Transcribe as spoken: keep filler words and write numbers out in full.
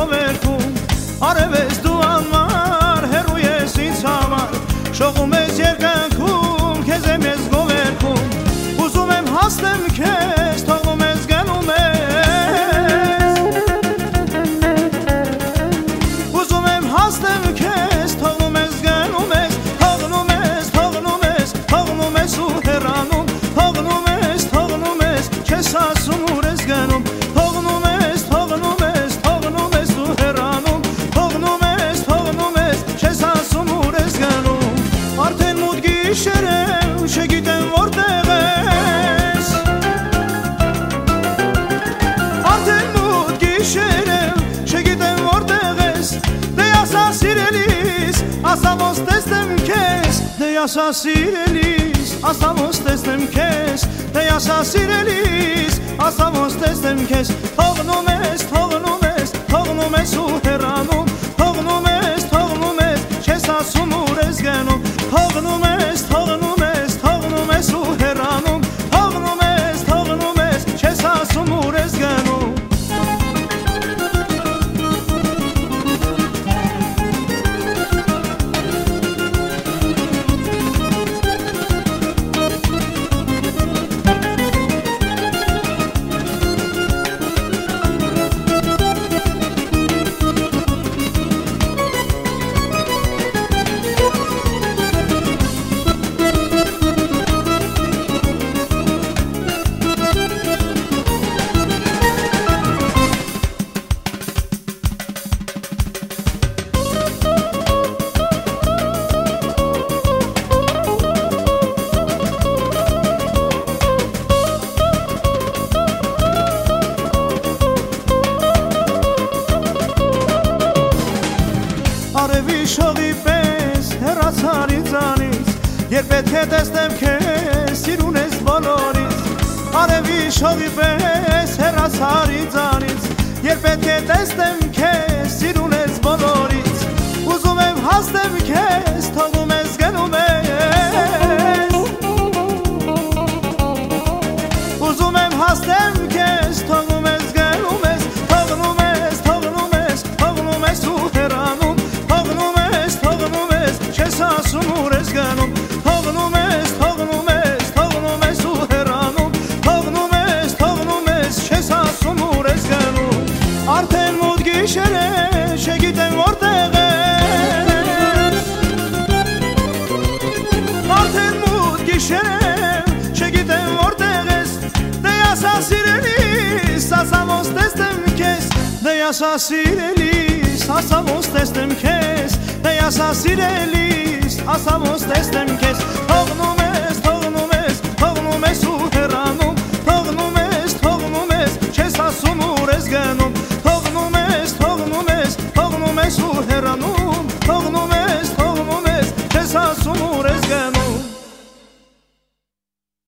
գովերքում արևես դու անմար հեռու ես ինձ համար շողում ես երկնքում քեզ եմ ես գովերքում ուզում եմ հասնեմ քեզ թողնում ես գնում ես ուզում եմ հասնեմ քեզ թողնում ես գնում ես թողնում ես թողնում ես թողնում ես ու հեռանում թողնում ես թողնում ես քեզ ասում ուր ես գնում թողնում ես թողնում ես թողնում ես ու հեռանում թողնում ես թողնում ես քեզ ասում ուր ես գնում արդեն մութ գիշեր է չգիտեմ որտեղ ես արդեն մութ գիշեր է չգիտեմ որտեղ ես դե ասա սիրելիս ասա ոնց տեսնեմ քեզ դե ասա սիրելիս ասա ոնց տեսնեմ քեզ դե ասա սիրելիս ասա ոնց տեսնեմ քեզ թողնում ես թողնում ես թողնում ես ու հեռանում թողնում ես թողնում ես քեզ ասում ուր ես գնում թողնում ես թողնում ես թողնում ես ու հեռանում թողնում ես թողնում ես քեզ ասում ուր ես գնում Արևի շողի պես հեռացար ինձանից երբ պետք է տեսնեմ քեզ սիրուն ես բոլորից Արևի շողի պես հեռացար ինձանից երբ պետք է տեսնեմ քեզ սիրուն ես բոլորից ուզում եմ հասնեմ քեզ թողում ես գնում ես ուզում եմ հասնեմ քեզ թողում ես գնում ես թողնում ես թողնում ես թողնում ես ու հեռանում քեզ ասում ուր ես գնում թողնում ես թողնում ես թողնում ես ու հեռանում թողնում ես թողնում ես քեզ ասում ուր ես գնում արդեն մութ գիշեր է չգիտեմ որտեղ ես արդեն մութ գիշեր է չգիտեմ որտեղ ես դե ասա սիրելիս ասա ոնց տեսնեմ քեզ դե ասա սիրելիս ասա ոնց տեսնեմ քեզ դե ասա սիրելիս ասա ոնց տեսնեմ քեզ